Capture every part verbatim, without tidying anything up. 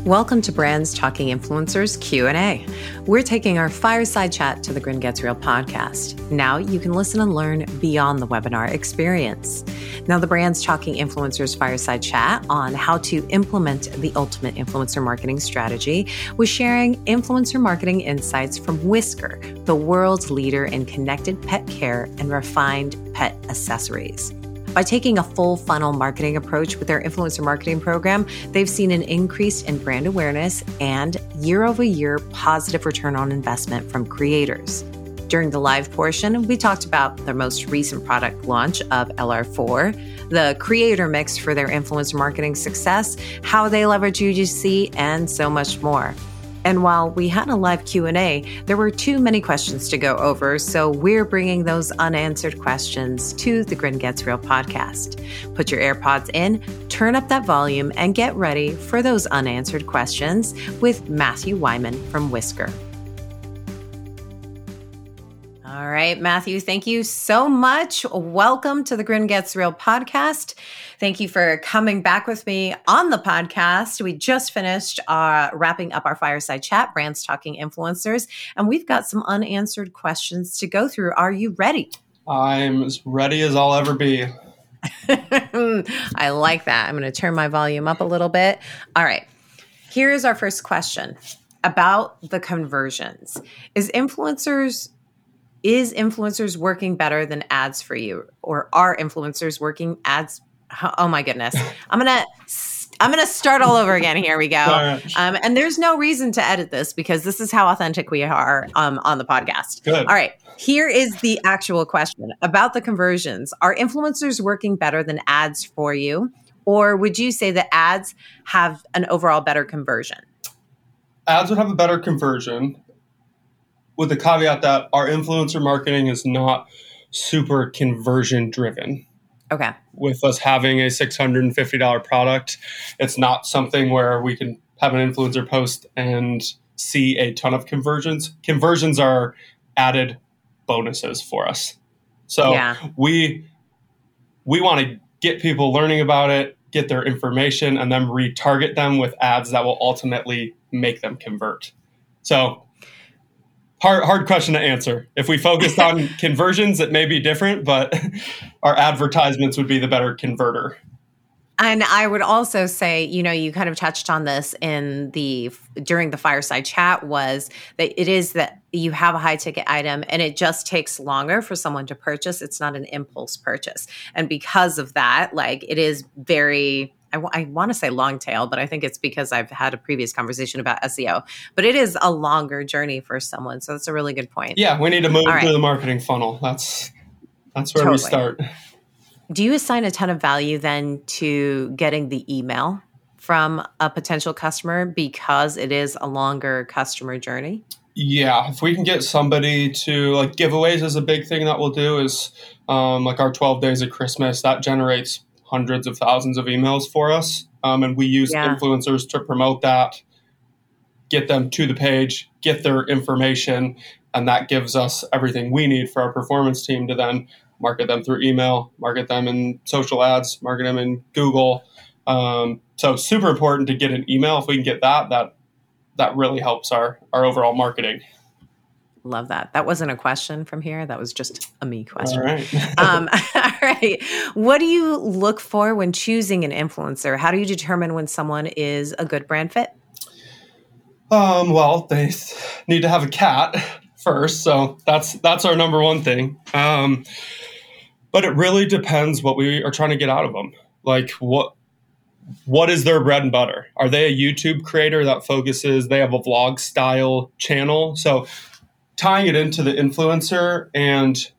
Welcome to Brands Talking Influencers Q and A. We're taking our fireside chat to the Grin Gets Real podcast. Now you can listen and learn beyond the webinar experience. Now the Brands Talking Influencers fireside chat on how to implement the ultimate influencer marketing strategy was sharing influencer marketing insights from Whisker, the world's leader in connected pet care and refined pet accessories. By taking a full funnel marketing approach with their influencer marketing program, they've seen an increase in brand awareness and year over year positive return on investment from creators. During the live portion, we talked about their most recent product launch of L R four, the creator mix for their influencer marketing success, how they leverage U G C, and so much more. And while we had a live Q and A, there were too many questions to go over, so we're bringing those unanswered questions to the Grin Gets Real podcast. Put your AirPods in, turn up that volume, and get ready for those unanswered questions with Matthew Wyman from Whisker. All right, Matthew, thank you so much. Welcome to the Grin Gets Real podcast. Thank you for coming back with me on the podcast. We just finished uh, wrapping up our fireside chat, Brands Talking Influencers, and we've got some unanswered questions to go through. Are you ready? I'm as ready as I'll ever be. I like that. I'm going to turn my volume up a little bit. All right. Here is our first question about the conversions. Is influencers Is influencers working better than ads for you? Or are influencers working ads? Oh my goodness. I'm going to I'm going to start all over again. Here we go. Um, and there's no reason to edit this because this is how authentic we are um, on the podcast. Good. All right. Here is the actual question about the conversions. Are influencers working better than ads for you? Or would you say that ads have an overall better conversion? Ads would have a better conversion, with the caveat that our influencer marketing is not super conversion driven. Okay. With us having a six hundred fifty dollars product, it's not something where we can have an influencer post and see a ton of conversions. Conversions are added bonuses for us. So yeah. we we want to get people learning about it, get their information, and then retarget them with ads that will ultimately make them convert. So Hard, hard question to answer. If we focused on conversions, it may be different, but our advertisements would be the better converter. And I would also say, you know, you kind of touched on this in the during the fireside chat, was that it is that you have a high ticket item and it just takes longer for someone to purchase. It's not an impulse purchase. And because of that, like it is very I, w- I want to say long tail, but I think it's because I've had a previous conversation about S E O. But it is a longer journey for someone. So that's a really good point. Yeah, we need to move right through the marketing funnel. That's that's where totally. we start. Do you assign a ton of value then to getting the email from a potential customer because it is a longer customer journey? Yeah, if we can get somebody to, like, giveaways is a big thing that we'll do, is um, like our twelve days of Christmas, that generates hundreds of thousands of emails for us. Um, and we use yeah. influencers to promote that, get them to the page, get their information, and that gives us everything we need for our performance team to then market them through email, market them in social ads, market them in Google. Um, so it's super important to get an email. If we can get that, that that really helps our, our overall marketing. Love that. That wasn't a question from here. That was just a me question. All right. um, all right. What do you look for when choosing an influencer? How do you determine when someone is a good brand fit? Um, well, they need to have a cat first. So that's that's our number one thing. Um, but it really depends what we are trying to get out of them. Like what what is their bread and butter? Are they a YouTube creator that focuses, they have a vlog style channel? So tying it into the influencer, and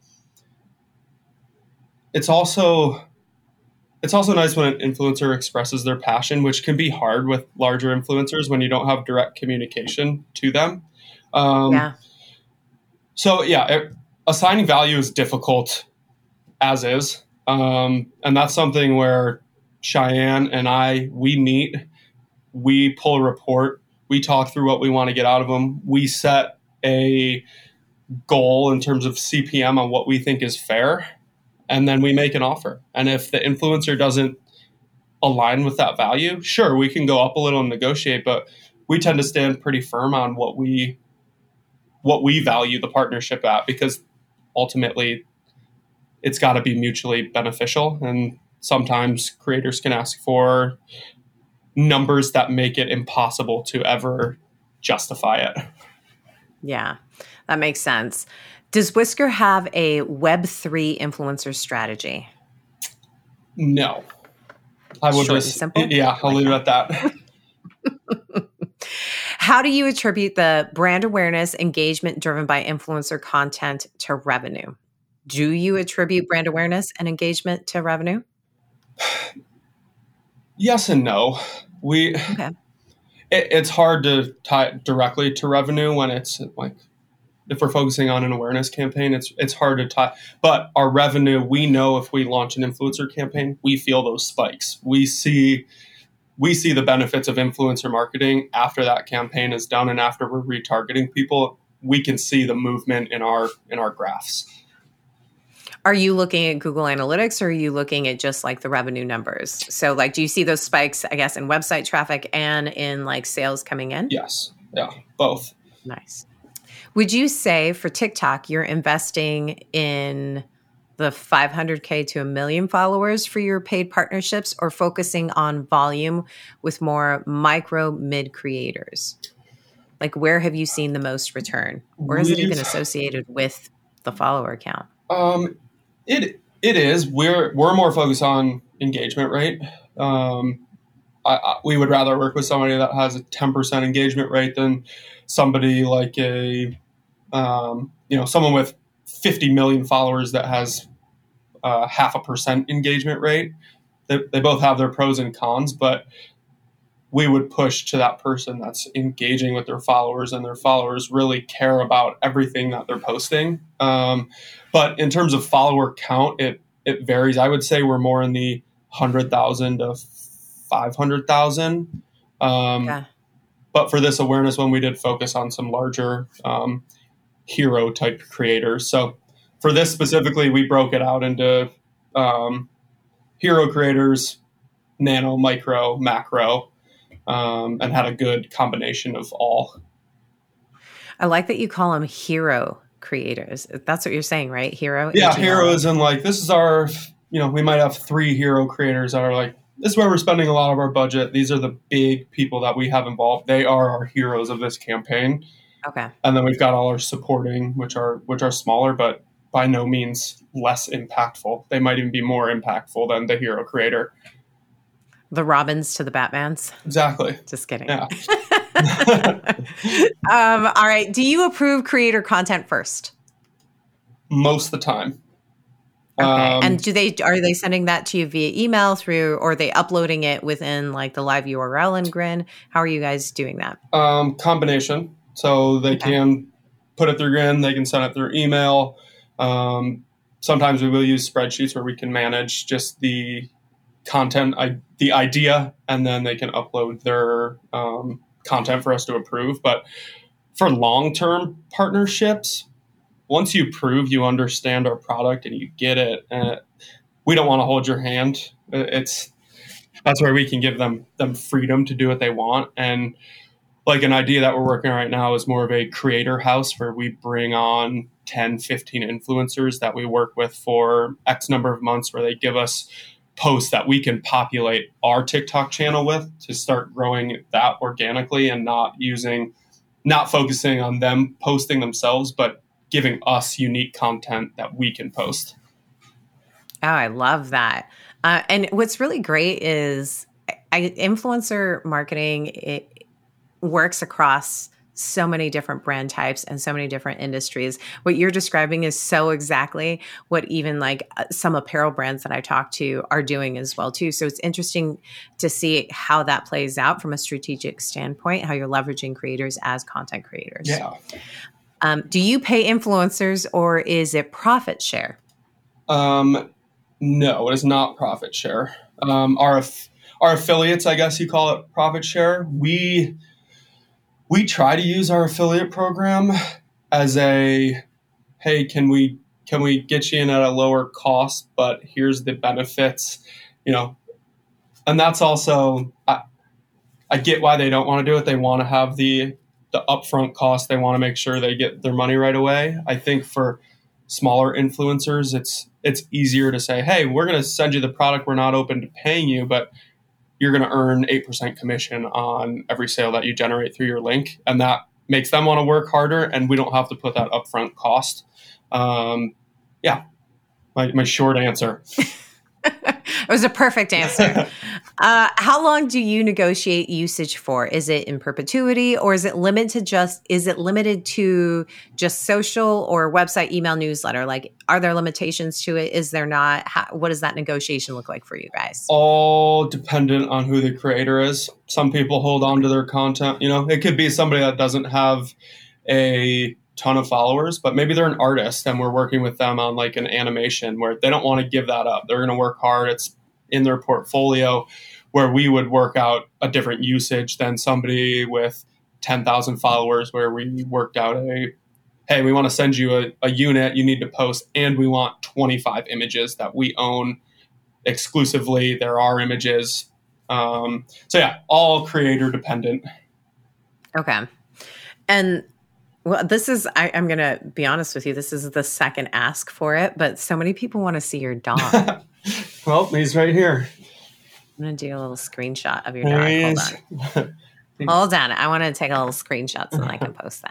it's also it's also nice when an influencer expresses their passion, which can be hard with larger influencers when you don't have direct communication to them. Um, yeah. So yeah, it, assigning value is difficult as is, um, and that's something where Cheyenne and I, we meet, we pull a report, we talk through what we want to get out of them, we set a goal in terms of C P M on what we think is fair, and then we make an offer. And if the influencer doesn't align with that value, sure, we can go up a little and negotiate, but we tend to stand pretty firm on what we what we value the partnership at, because ultimately it's got to be mutually beneficial. And sometimes creators can ask for numbers that make it impossible to ever justify it. Yeah, that makes sense. Does Whisker have a Web three influencer strategy? No. I will Short just, and simple? yeah, I'll Like leave that. it at that. How do you attribute the brand awareness engagement driven by influencer content to revenue? Do you attribute brand awareness and engagement to revenue? Yes and no. We Okay. it, it's hard to tie it directly to revenue when it's like, if we're focusing on an awareness campaign, it's it's hard to tie. But our revenue, we know if we launch an influencer campaign, we feel those spikes. We see we see the benefits of influencer marketing after that campaign is done, and after we're retargeting people, we can see the movement in our in our graphs. Are you looking at Google Analytics, or are you looking at just like the revenue numbers? So like, do you see those spikes, I guess, in website traffic and in like sales coming in? Yes. Yeah, both. Nice. Would you say for TikTok, you're investing in the five hundred K to a million followers for your paid partnerships, or focusing on volume with more micro mid creators? Like, where have you seen the most return? Or is it We've- even associated with the follower count? Um, it it is. We're we're more focused on engagement rate. Um, I, I, we would rather work with somebody that has a ten percent engagement rate than somebody like a, um, you know, someone with fifty million followers that has uh, half a percent engagement rate. They, they both have their pros and cons, but we would push to that person that's engaging with their followers, and their followers really care about everything that they're posting. Um, but in terms of follower count, it it varies. I would say we're more in the one hundred thousand to five hundred thousand. Um, Okay. But for this awareness one, we did focus on some larger um, hero type creators. So for this specifically, we broke it out into um, hero creators, nano, micro, macro, um, and had a good combination of all. I like that you call them hero creators. That's what you're saying, right? Hero? Yeah, H E R O. heroes, and like, this is our, you know, we might have three hero creators that are like, this is where we're spending a lot of our budget. These are the big people that we have involved. They are our heroes of this campaign. Okay. And then we've got all our supporting, which are which are smaller, but by no means less impactful. They might even be more impactful than the hero creator. The Robins to the Batmans. Exactly. Just kidding. Yeah. um, all right. Do you approve creator content first? Most of the time. Okay. Um, And do they are they sending that to you via email through, or are they uploading it within like the live U R L in Grin? How are you guys doing that? Um, combination. So they Okay. can put it through Grin, they can send it through email. Um, sometimes we will use spreadsheets where we can manage just the content, I, the idea, and then they can upload their um, content for us to approve. But for long-term partnerships, once you prove you understand our product and you get it, uh, we don't want to hold your hand. It's that's where we can give them them freedom to do what they want. And like, an idea that we're working on right now is more of a creator house where we bring on ten, fifteen influencers that we work with for X number of months, where they give us posts that we can populate our TikTok channel with to start growing that organically, and not using, not focusing on them posting themselves, but giving us unique content that we can post. Oh, I love that. Uh, and what's really great is I, influencer marketing, it works across so many different brand types and so many different industries. What you're describing is so exactly what even like some apparel brands that I talk to are doing as well too. So it's interesting to see how that plays out from a strategic standpoint, how you're leveraging creators as content creators. Yeah. Um, do you pay influencers, or is it profit share? Um, no, it is not profit share. Um, our our affiliates, I guess you call it profit share. We we try to use our affiliate program as a, hey, can we can we get you in at a lower cost, but here's the benefits. You know, and that's also, I, I get why they don't want to do it. They want to have the the upfront cost. They want to make sure they get their money right away. I think for smaller influencers, it's it's easier to say, hey, we're going to send you the product. We're not open to paying you, but you're going to earn eight percent commission on every sale that you generate through your link. And that makes them want to work harder, and we don't have to put that upfront cost. Um, yeah, my, my short answer. It was a perfect answer. uh, how long do you negotiate usage for? Is it in perpetuity, or is it limited to just, is it limited to just social or website, email, newsletter? Like, are there limitations to it? Is there not? How, what does that negotiation look like for you guys? All dependent on who the creator is. Some people hold on to their content. You know, it could be somebody that doesn't have a ton of followers, but maybe they're an artist and we're working with them on like an animation where they don't want to give that up. They're going to work hard. It's in their portfolio, where we would work out a different usage than somebody with ten thousand followers, where we worked out a, hey, we want to send you a, a unit, you need to post, and we want twenty-five images that we own exclusively. There are images. Um, so yeah, all creator dependent. Okay. And well, this is, I, I'm going to be honest with you, this is the second ask for it, but so many people want to see your dog. Well, he's right here. I'm going to do a little screenshot of your dog. Hold on. Hold on. I want to take a little screenshot so that I can post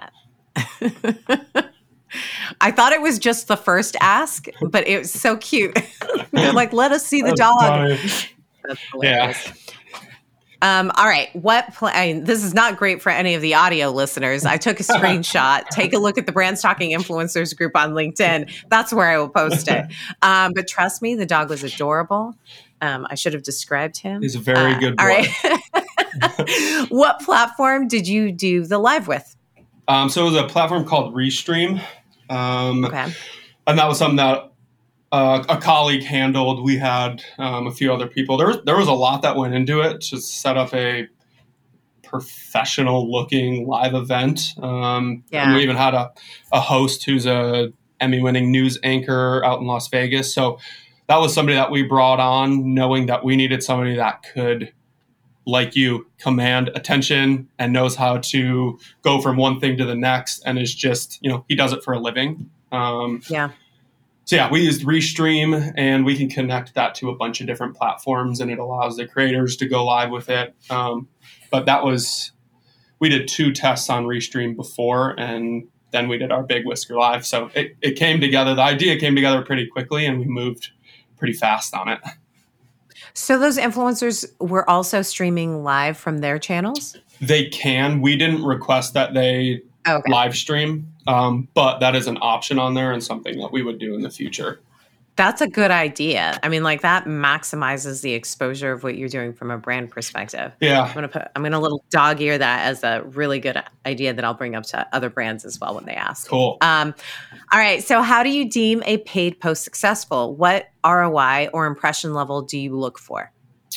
that. I thought it was just the first ask, but it was so cute. They're like, let us see the That's dog. funny. That's hilarious. Yeah. Um, all right. What pl- I mean, this is not great for any of the audio listeners. I took a screenshot. Take a look at the Brands Talking Influencers group on LinkedIn. That's where I will post it. Um, but trust me, the dog was adorable. Um, I should have described him. He's a very uh, good boy. All right. What platform did you do the live with? Um, so it was a platform called Restream. Um, Okay. And that was something that Uh, a colleague handled. We had um, a few other people. There was, there was a lot that went into it to set up a professional looking live event. Um, Yeah. And we even had a, a host who's a Emmy winning news anchor out in Las Vegas. So that was somebody that we brought on knowing that we needed somebody that could, like you, command attention and knows how to go from one thing to the next and is just, you know, he does it for a living. Um, Yeah. So yeah, we used Restream, and we can connect that to a bunch of different platforms, and it allows the creators to go live with it. Um, but that was, we did two tests on Restream before, and then we did our big Whisker Live. So it, it came together. The idea came together pretty quickly, and we moved pretty fast on it. So those influencers were also streaming live from their channels? They can. We didn't request that they Okay. live stream, um, but that is an option on there and something that we would do in the future. That's a good idea. I mean, like that maximizes the exposure of what you're doing from a brand perspective. Yeah. I'm gonna put I'm gonna little dog ear that as a really good idea that I'll bring up to other brands as well when they ask. Cool. Um, all right. So how do you deem a paid post successful? What R O I or impression level do you look for?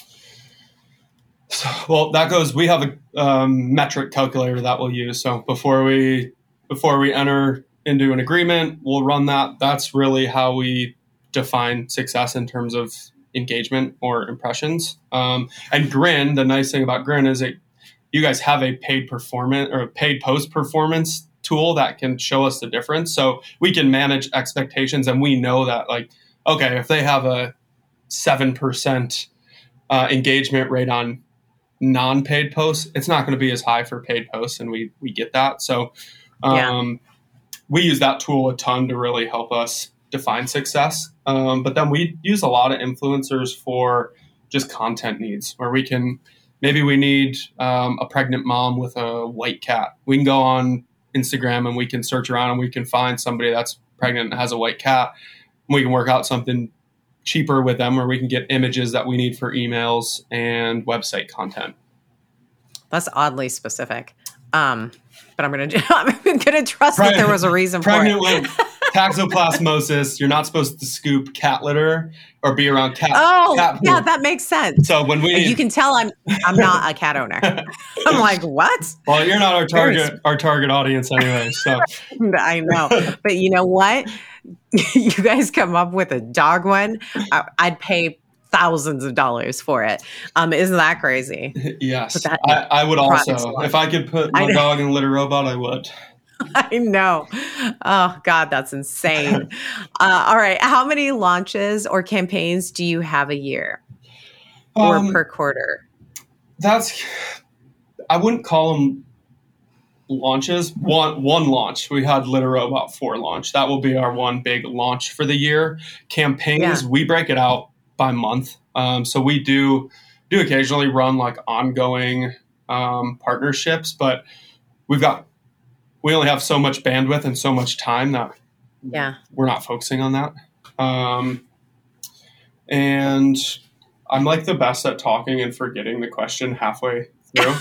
So, well, that goes, we have a um, metric calculator that we'll use. So before we, before we enter into an agreement, we'll run that. That's really how we define success in terms of engagement or impressions. Um, and Grin, the nice thing about Grin is that you guys have a paid performance or a paid post performance tool that can show us the difference. So we can manage expectations, and we know that, like, okay, if they have a seven percent uh, engagement rate on non-paid posts, it's not going to be as high for paid posts, and we we get that. So um, yeah. we use that tool a ton to really help us define success. Um, but then we use a lot of influencers for just content needs, where we can, maybe we need um, a pregnant mom with a white cat. We can go on Instagram and we can search around and we can find somebody that's pregnant and has a white cat. And we can work out something cheaper with them, where we can get images that we need for emails and website content. That's oddly specific. Um, but I'm going to I'm going to trust Preg- that there was a reason pregnant for it. With toxoplasmosis, you're not supposed to scoop cat litter or be around cat. Oh, cat yeah, that makes sense. So when we, you can tell I'm I'm not a cat owner. I'm like, what? Well, you're not our target our target audience anyway. So I know, but you know what? You guys come up with a dog one, I, I'd pay thousands of dollars for it. Um, isn't that crazy? Yes. That I, I would also, if I could put my dog in a litter robot, I would. I know. Oh, God, that's insane. uh, all right. How many launches or campaigns do you have a year or um, per quarter? That's, I wouldn't call them launches. One one launch. We had Litter Robot four launch. That will be our one big launch for the year. Campaigns, yeah. we break it out by month. Um, so we do do occasionally run like ongoing um, partnerships, but we've got we only have so much bandwidth and so much time that yeah. we're not focusing on that. Um, and I'm like the best at talking and forgetting the question halfway through.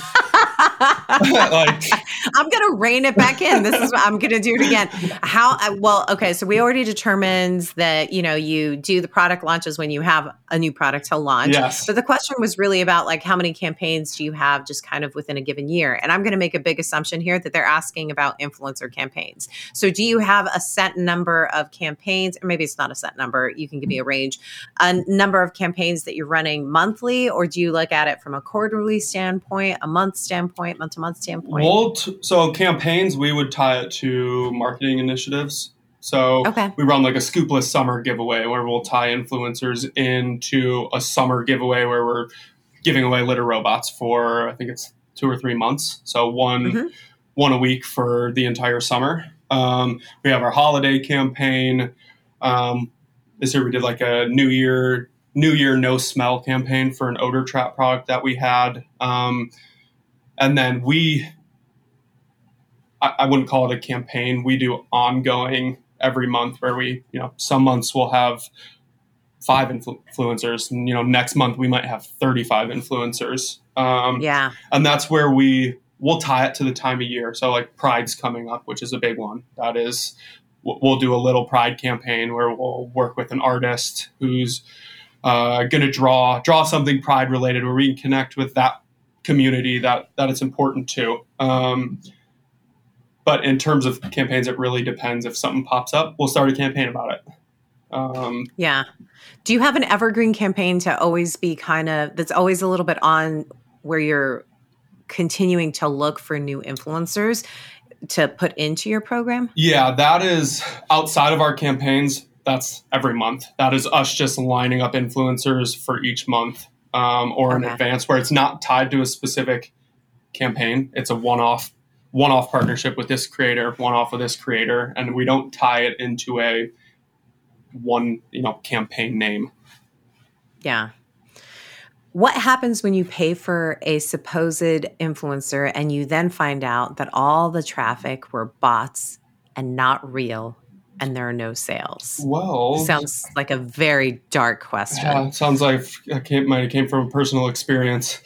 like, I'm going to rein it back in. This is what I'm going to do it again. How, well, okay. So we already determined that, you know, you do the product launches when you have a new product to launch. Yes. But the question was really about like, how many campaigns do you have just kind of within a given year? And I'm going to make a big assumption here that they're asking about influencer campaigns. So do you have a set number of campaigns, or maybe it's not a set number, you can give me a range, a number of campaigns that you're running monthly, or do you look at it from a quarterly standpoint, a month standpoint, month to month standpoint? Well, t- so campaigns, we would tie it to marketing initiatives. So okay. we run like a Scoopless summer giveaway where we'll tie influencers into a summer giveaway where we're giving away litter robots for, I think it's two or three months. So one, mm-hmm. one a week for the entire summer. Um, we have our holiday campaign. Um, this year we did like a New Year, New Year no smell campaign for an odor trap product that we had. Um, and then we, I, I wouldn't call it a campaign. We do ongoing every month where we, you know, some months we'll have five influ- influencers and, you know, next month we might have thirty-five influencers. Um, yeah. And that's where we, we'll tie it to the time of year. So like Pride's coming up, which is a big one. That is, we'll do a little Pride campaign where we'll work with an artist who's uh, going to draw, draw something Pride related where we can connect with that community that, that it's important to. Um, But in terms of campaigns, it really depends. If something pops up, we'll start a campaign about it. Um, yeah. Do you have an evergreen campaign to always be kind of, that's always a little bit on where you're continuing to look for new influencers to put into your program? Yeah, that is outside of our campaigns. That's every month. That is us just lining up influencers for each month um, or okay. in advance where it's not tied to a specific campaign. It's a one-off one-off partnership with this creator, one-off with this creator, and we don't tie it into a one, you know, campaign name. Yeah. What happens when you pay for a supposed influencer and you then find out that all the traffic were bots and not real and there are no sales? Well, sounds like a very dark question. Yeah, it sounds like it came, might have came from a personal experience.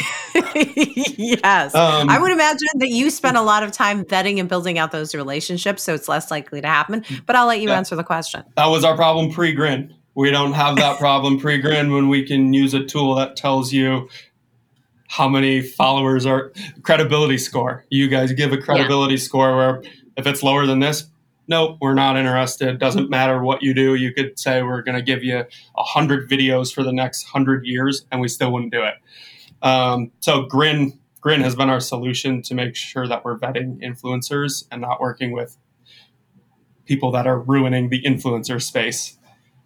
Yes. Um, I would imagine that you spend a lot of time vetting and building out those relationships, so it's less likely to happen. But I'll let you yeah. answer the question. That was our problem pre-Grin. We don't have that problem pre-Grin when we can use a tool that tells you how many followers are credibility score. You guys give a credibility yeah. score where if it's lower than this, nope, we're not interested. Doesn't matter what you do. You could say we're going to give you a hundred videos for the next hundred years, and we still wouldn't do it. Um, so Grin, Grin has been our solution to make sure that we're vetting influencers and not working with people that are ruining the influencer space.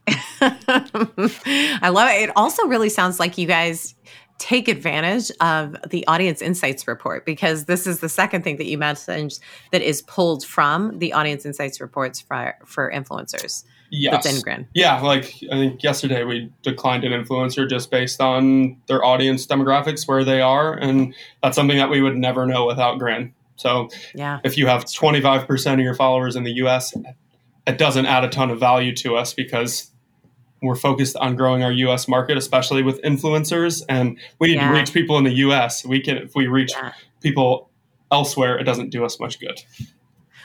I love it. It also really sounds like you guys take advantage of the audience insights report, because this is the second thing that you mentioned that is pulled from the audience insights reports for, for influencers. Yes. That's in Grin. Yeah. Like I think yesterday we declined an influencer just based on their audience demographics, where they are. And that's something that we would never know without Grin. So yeah. if you have twenty-five percent of your followers in the U S, it doesn't add a ton of value to us because we're focused on growing our U S market, especially with influencers. And we need yeah. to reach people in the U S. We can, if we reach yeah. people elsewhere, it doesn't do us much good.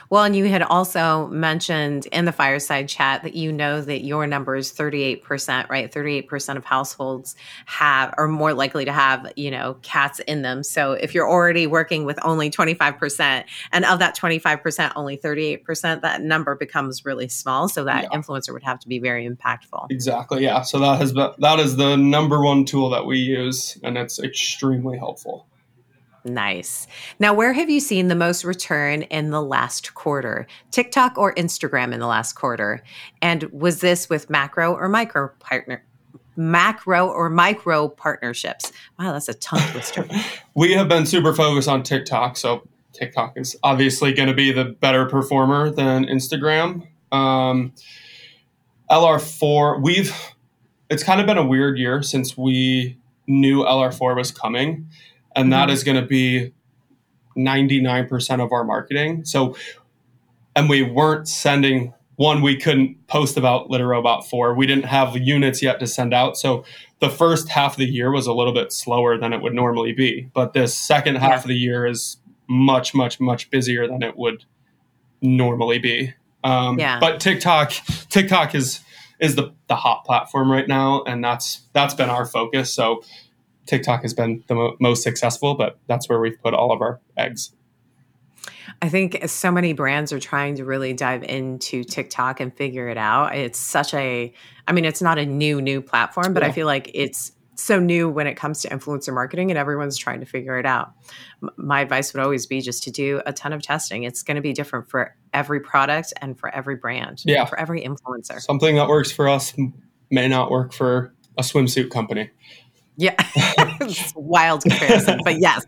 Well, and you had also mentioned in the fireside chat that you know that your number is thirty-eight percent, right? thirty-eight percent of households have, are more likely to have, you know, cats in them. So if you're already working with only twenty-five percent, and of that twenty-five percent, only thirty-eight percent, that number becomes really small. So that yeah. influencer would have to be very impactful. Exactly. Yeah. So that has been, that is the number one tool that we use, and it's extremely helpful. Nice. Now, where have you seen the most return in the last quarter? TikTok or Instagram in the last quarter? And was this with macro or micro partner, macro or micro partnerships? Wow, that's a tongue twister. We have been super focused on TikTok. So TikTok is obviously going to be the better performer than Instagram. Um, L R four, we've, it's kind of been a weird year since we knew L R four was coming. And that mm-hmm. is going to be ninety-nine percent of our marketing. So, and we weren't sending, one, we couldn't post about LitterRobot four. We didn't have units yet to send out. So the first half of the year was a little bit slower than it would normally be. But this second half yeah. of the year is much, much, much busier than it would normally be. Um, yeah. But TikTok, TikTok is is the, the hot platform right now. And that's that's been our focus. So TikTok has been the mo- most successful, but that's where we've put all of our eggs. I think so many brands are trying to really dive into TikTok and figure it out. It's such a, I mean, it's not a new, new platform, but yeah. I feel like it's so new when it comes to influencer marketing, and everyone's trying to figure it out. M- my advice would always be just to do a ton of testing. It's going to be different for every product and for every brand, yeah. for every influencer. Something that works for us may not work for a swimsuit company. Yeah, it's a wild comparison, but yes.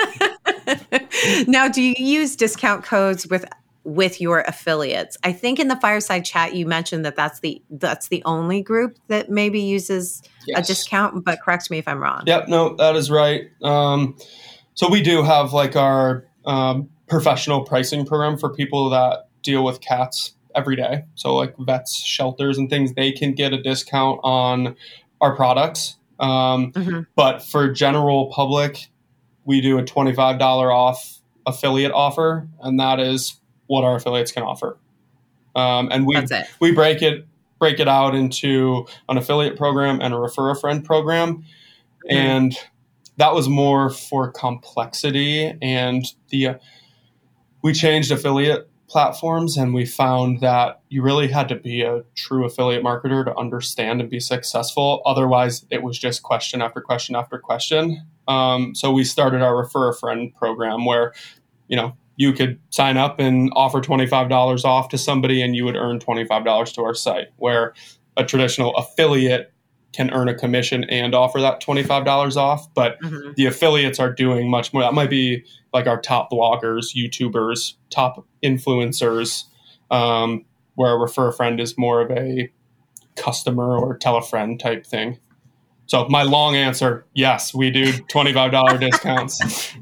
Now, do you use discount codes with with your affiliates? I think in the fireside chat you mentioned that that's the that's the only group that maybe uses yes. a discount, but correct me if I'm wrong. Yep, no, that is right. Um, so we do have like our um, professional pricing program for people that deal with cats every day. So like vets, shelters, and things, they can get a discount on our products. Um, mm-hmm. But for general public, we do a twenty-five dollars off affiliate offer, and that is what our affiliates can offer. Um, and we we break it break it out into an affiliate program and a refer a friend program. Mm-hmm. And that was more for complexity, and the uh, we changed affiliate platforms, and we found that you really had to be a true affiliate marketer to understand and be successful. Otherwise, it was just question after question after question. Um, so we started our Refer a Friend program where, you know, you could sign up and offer twenty-five dollars off to somebody and you would earn twenty-five dollars to our site, where a traditional affiliate can earn a commission and offer that twenty-five dollars off. But mm-hmm. the affiliates are doing much more. That might be like our top bloggers, YouTubers, top influencers, um, where a Refer a Friend is more of a customer or tell a friend type thing. So my long answer, yes, we do twenty-five dollars discounts.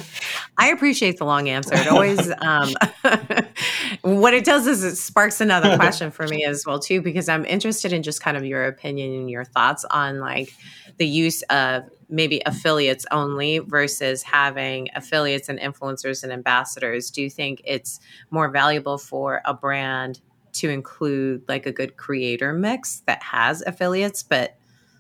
I appreciate the long answer. It always, um, what it does is it sparks another question for me as well, too, because I'm interested in just kind of your opinion and your thoughts on like the use of maybe affiliates only versus having affiliates and influencers and ambassadors. Do you think it's more valuable for a brand to include like a good creator mix that has affiliates, but,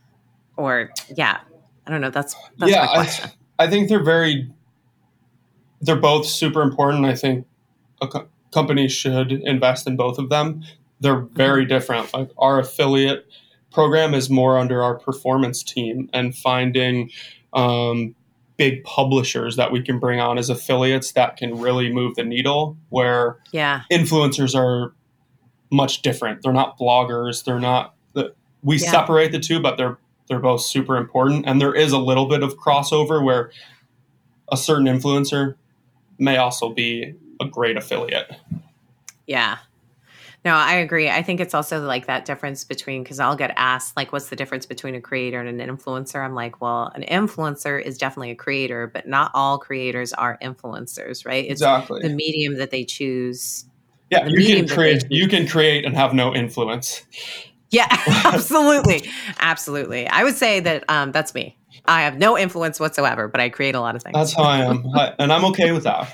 or yeah, I don't know. That's, that's yeah, my question. I, I think they're very, they're both super important. I think a co- company should invest in both of them. They're very mm-hmm. different. Like our affiliate program is more under our performance team, and finding um, big publishers that we can bring on as affiliates that can really move the needle, where yeah. influencers are much different. They're not bloggers. They're not, the, we yeah. separate the two, but they're, they're both super important. And there is a little bit of crossover where a certain influencer may also be a great affiliate. Yeah. No, I agree. I think it's also like that difference between, because I'll get asked, like, what's the difference between a creator and an influencer? I'm like, well, an influencer is definitely a creator, but not all creators are influencers, right? It's exactly the medium that they choose. Yeah, you can create. You can create and have no influence. Yeah, absolutely, absolutely. I would say that um, that's me. I have no influence whatsoever, but I create a lot of things. That's how I am. I, and I'm okay with that.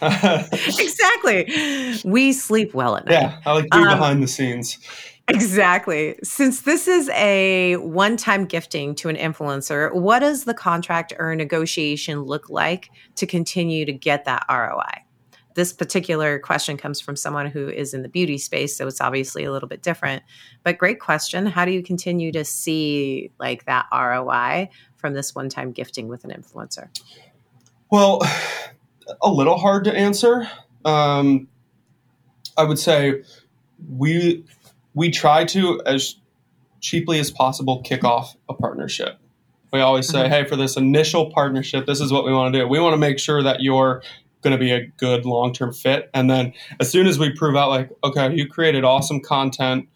Exactly. We sleep well at night. Yeah, I like to be um, behind the scenes. Exactly. Since this is a one-time gifting to an influencer, what does the contract or negotiation look like to continue to get that R O I? This particular question comes from someone who is in the beauty space, so it's obviously a little bit different. But great question. How do you continue to see like that R O I from this one-time gifting with an influencer? Well, a little hard to answer. Um, I would say we we try to, as cheaply as possible, kick off a partnership. We always say, mm-hmm. hey, for this initial partnership, this is what we want to do. We want to make sure that you're going to be a good long-term fit. And then as soon as we prove out like, okay, you created awesome content,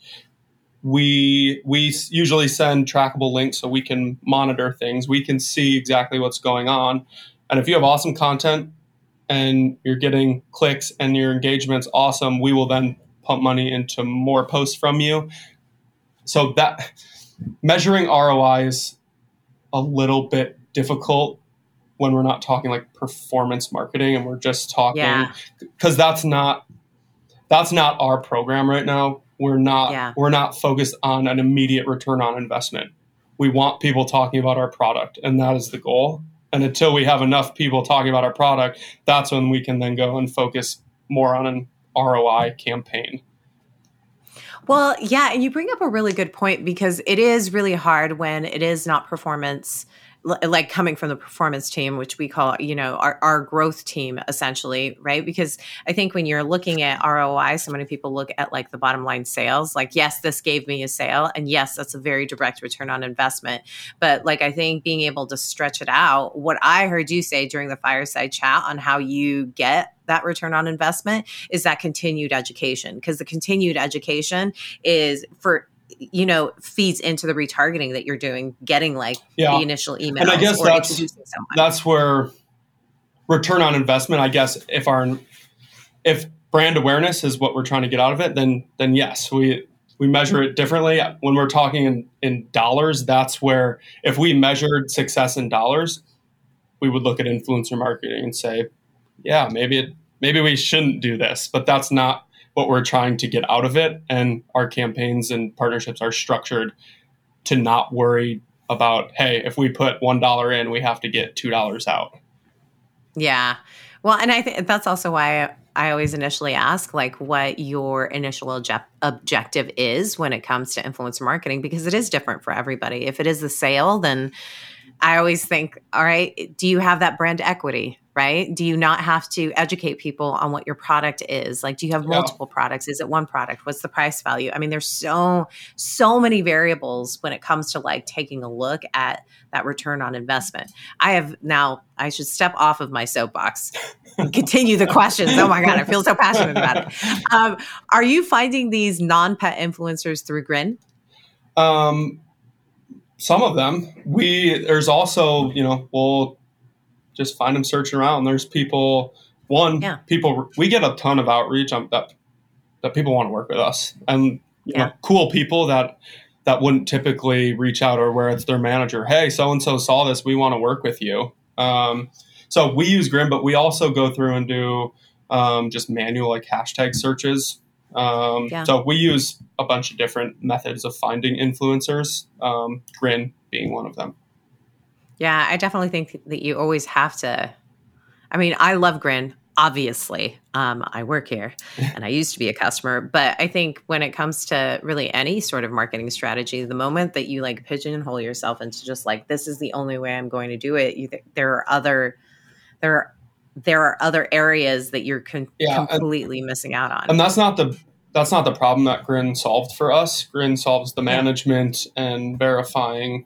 we we usually send trackable links so we can monitor things. We can see exactly what's going on. And if you have awesome content and you're getting clicks and your engagement's awesome, we will then pump money into more posts from you. So that measuring R O I is a little bit difficult when we're not talking like performance marketing and we're just talking, because yeah. that's not that's not our program right now. We're not yeah. we're not focused on an immediate return on investment. We want people talking about our product, and that is the goal. And until we have enough people talking about our product, that's when we can then go and focus more on an R O I campaign. Well, yeah, and you bring up a really good point, because it is really hard when it is not performance, like coming from the performance team, which we call, you know, our, our growth team, essentially, right? Because I think when you're looking at R O I, so many people look at like the bottom line sales, like, yes, this gave me a sale. And yes, that's a very direct return on investment. But like, I think being able to stretch it out, what I heard you say during the fireside chat on how you get that return on investment is that continued education, because the continued education is for, you know, feeds into the retargeting that you're doing, getting like yeah. the initial emails. And I guess or that's, introducing someone. That's where return on investment, I guess, if our, if brand awareness is what we're trying to get out of it, then, then yes, we, we measure it differently. When we're talking in, in dollars, that's where, if we measured success in dollars, we would look at influencer marketing and say, yeah, maybe it, maybe we shouldn't do this, but that's not what we're trying to get out of it. And our campaigns and partnerships are structured to not worry about, hey, if we put one dollar in, we have to get two dollars out. Yeah. Well, and I think that's also why I, I always initially ask like what your initial obje- objective is when it comes to influencer marketing, because it is different for everybody. If it is the sale, then I always think, all right, do you have that brand equity, right? Do you not have to educate people on what your product is? Like, do you have multiple yeah. products? Is it one product? What's the price value? I mean, there's so, so many variables when it comes to like taking a look at that return on investment. I have now, I should step off of my soapbox and continue the questions. Oh my God, I feel so passionate about it. Um, are you finding these non-pet influencers through Grin? Um, Some of them. We there's also, you know, we'll just find them searching around. There's people, one, yeah. people, we get a ton of outreach on that, that people want to work with us. And you yeah. know, cool people that that wouldn't typically reach out, or where it's their manager, hey, so-and-so saw this, we want to work with you. Um, so we use Grin, but we also go through and do um, just manual like hashtag searches. Um, yeah. So we use a bunch of different methods of finding influencers, um, Grin being one of them. Yeah, I definitely think that you always have to. I mean, I love Grin, obviously. Um, I work here and I used to be a customer, but I think when it comes to really any sort of marketing strategy, the moment that you like pigeonhole yourself into just like, this is the only way I'm going to do it, you th- there are other, there are there are other areas that you're con- yeah, completely and, missing out on. And that's not the that's not the problem that Grin solved for us. Grin solves the management yeah. and verifying.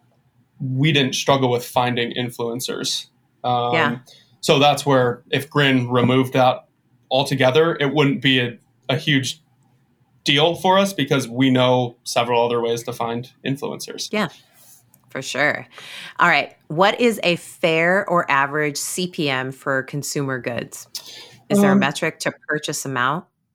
We didn't struggle with finding influencers. Um, yeah. So that's where if Grin removed that altogether, it wouldn't be a, a huge deal for us, because we know several other ways to find influencers. Yeah. For sure. All right. What is a fair or average C P M for consumer goods? Is there a um, metric to purchase amount?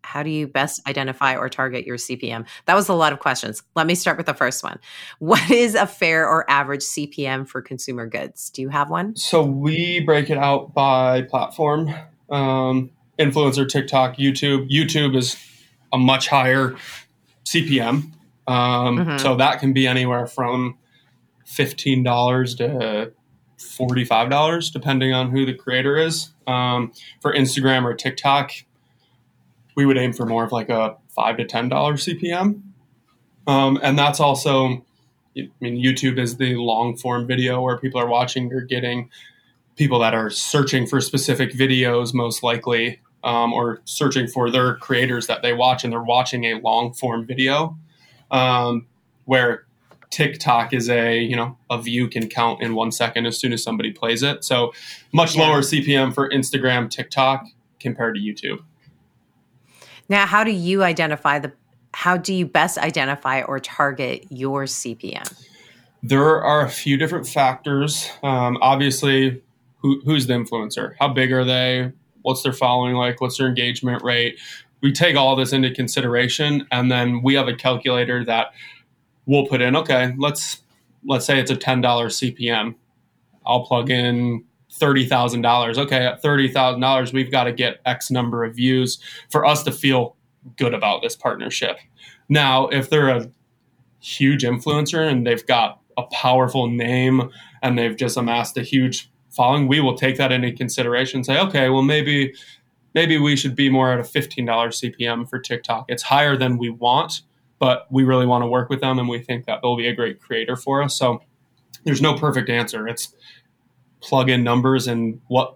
How do you best identify or target your C P M? That was a lot of questions. Let me start with the first one. What is a fair or average C P M for consumer goods? Do you have one? So we break it out by platform. Um, influencer, TikTok, YouTube. YouTube is a much higher C P M. Um, mm-hmm. So that can be anywhere from fifteen dollars to forty-five dollars, depending on who the creator is. Um, for Instagram or TikTok, we would aim for more of like a five to ten dollars C P M. Um, and that's also, I mean, YouTube is the long form video where people are watching. You're getting people that are searching for specific videos, most likely, um, or searching for their creators that they watch, and they're watching a long form video. Um, where TikTok is a, you know, a view can count in one second as soon as somebody plays it. So much yeah. lower C P M for Instagram, TikTok compared to YouTube. Now, how do you identify the, how do you best identify or target your C P M? There are a few different factors. Um, obviously, who, who's the influencer? How big are they? What's their following like? What's their engagement rate? We take all this into consideration, and then we have a calculator that we'll put in, okay, let's let's say it's a ten dollars C P M. I'll plug in thirty thousand dollars. Okay, at thirty thousand dollars, we've got to get X number of views for us to feel good about this partnership. Now, if they're a huge influencer and they've got a powerful name and they've just amassed a huge following, we will take that into consideration and say, okay, well, maybe maybe we should be more at a fifteen dollars C P M for TikTok. It's higher than we want, but we really want to work with them and we think that they'll be a great creator for us. So there's no perfect answer. It's plug in numbers and what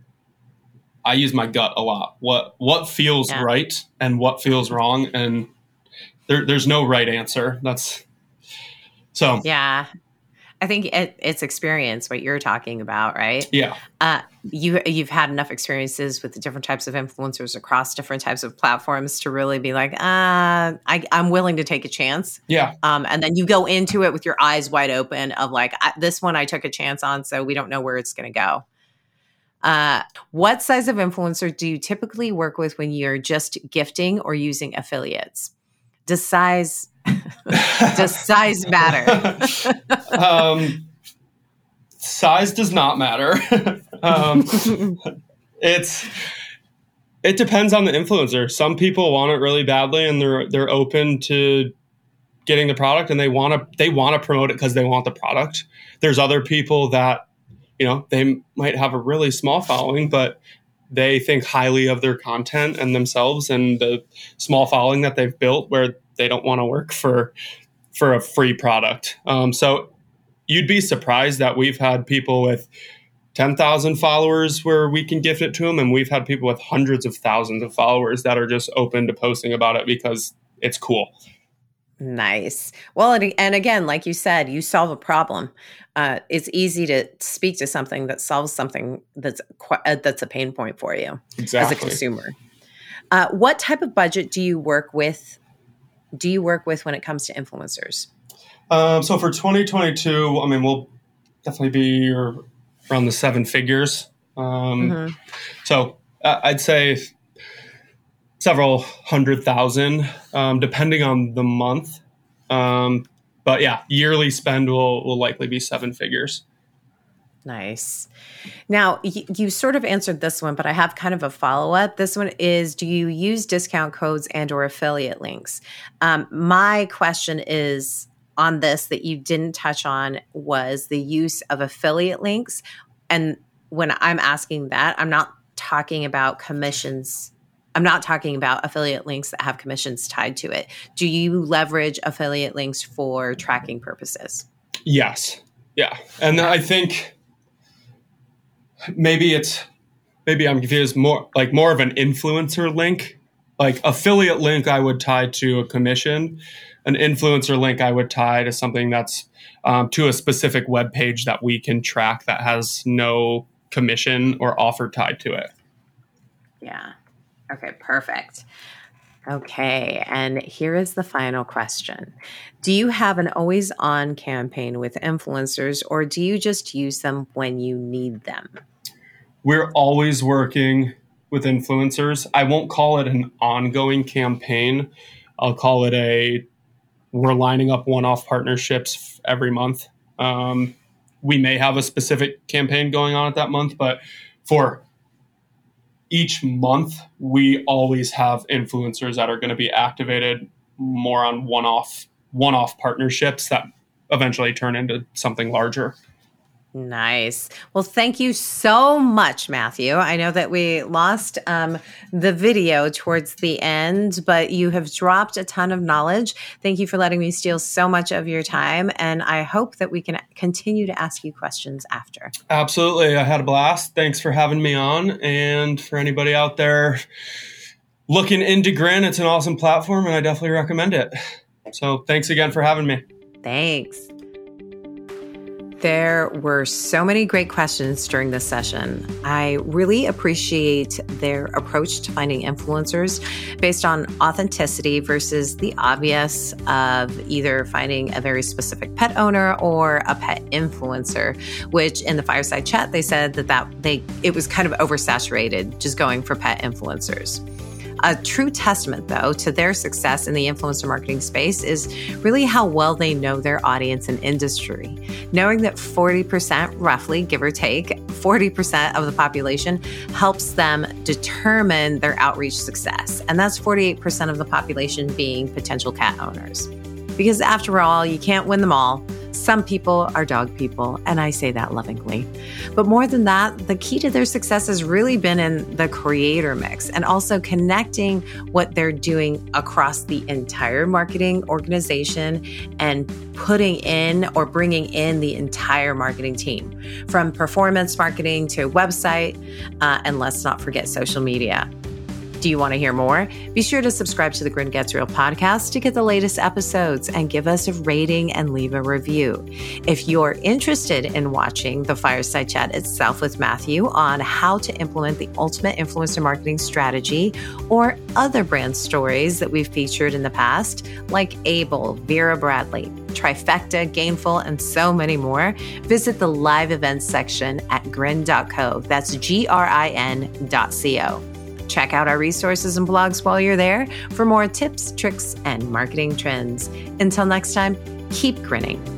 I use my gut a lot. What what feels yeah. right and what feels wrong, and there, there's no right answer. That's so yeah. I think it, it's experience, what you're talking about, right? Yeah. Uh, you you've had enough experiences with the different types of influencers across different types of platforms to really be like, uh, I, I'm willing to take a chance. Yeah. Um, and then you go into it with your eyes wide open of like, I, this one I took a chance on, so we don't know where it's going to go. Uh, what size of influencer do you typically work with when you're just gifting or using affiliates? Does size does size matter? um, size does not matter. um, it's it depends on the influencer. Some people want it really badly, and they're they're open to getting the product, and they want to they want to promote it because they want the product. There's other people that, you know, they might have a really small following, but they think highly of their content and themselves and the small following that they've built, where they don't want to work for for a free product. Um, so you'd be surprised that we've had people with ten thousand followers where we can gift it to them, and we've had people with hundreds of thousands of followers that are just open to posting about it because it's cool. Nice. Well, and, and again, like you said, you solve a problem. Uh, it's easy to speak to something that solves something that's qu- uh, that's a pain point for you exactly. as a consumer. Uh, what type of budget do you work with? Do you work with when it comes to influencers? Um, so for twenty twenty-two, I mean, we'll definitely be around the seven figures. Um, mm-hmm. So uh, I'd say several hundred thousand, um, depending on the month. Um, but yeah, yearly spend will, will likely be seven figures. Nice. Now, you, you sort of answered this one, but I have kind of a follow-up. This one is, do you use discount codes and or affiliate links? Um, my question is on this that you didn't touch on was the use of affiliate links. And when I'm asking that, I'm not talking about commissions. I'm not talking about affiliate links that have commissions tied to it. Do you leverage affiliate links for tracking purposes? Yes. Yeah. And I think maybe it's, maybe I'm confused, more like more of an influencer link. Like affiliate link I would tie to a commission. An influencer link I would tie to something that's um, to a specific web page that we can track that has no commission or offer tied to it. Yeah. Okay, perfect. Okay, and here is the final question. Do you have an always-on campaign with influencers, or do you just use them when you need them? We're always working with influencers. I won't call it an ongoing campaign. I'll call it a, we're lining up one-off partnerships every month. Um, we may have a specific campaign going on at that month, but for each month, we always have influencers that are going to be activated more on one-off, one-off partnerships that eventually turn into something larger. Nice. Well, thank you so much, Matthew. I know that we lost um, the video towards the end, but you have dropped a ton of knowledge. Thank you for letting me steal so much of your time. And I hope that we can continue to ask you questions after. Absolutely. I had a blast. Thanks for having me on. And for anybody out there looking into Grin, it's an awesome platform and I definitely recommend it. So thanks again for having me. Thanks. There were so many great questions during this session. I really appreciate their approach to finding influencers based on authenticity versus the obvious of either finding a very specific pet owner or a pet influencer, which in the fireside chat, they said that, that they it was kind of oversaturated just going for pet influencers. A true testament, though, to their success in the influencer marketing space is really how well they know their audience and industry. Knowing that forty percent, roughly, give or take, forty percent of the population helps them determine their outreach success. And that's forty-eight percent of the population being potential cat owners. Because after all, you can't win them all. Some people are dog people, and I say that lovingly. But more than that, the key to their success has really been in the creator mix and also connecting what they're doing across the entire marketing organization and putting in or bringing in the entire marketing team, from performance marketing to website, uh, and let's not forget social media. Do you want to hear more? Be sure to subscribe to the Grin Gets Real podcast to get the latest episodes and give us a rating and leave a review. If you're interested in watching the fireside chat itself with Matthew on how to implement the ultimate influencer marketing strategy or other brand stories that we've featured in the past, like Able, Vera Bradley, Trifecta, Gainful, and so many more, visit the live events section at grin dot co. That's G R I N dot C O. Check out our resources and blogs while you're there for more tips, tricks, and marketing trends. Until next time, keep grinning.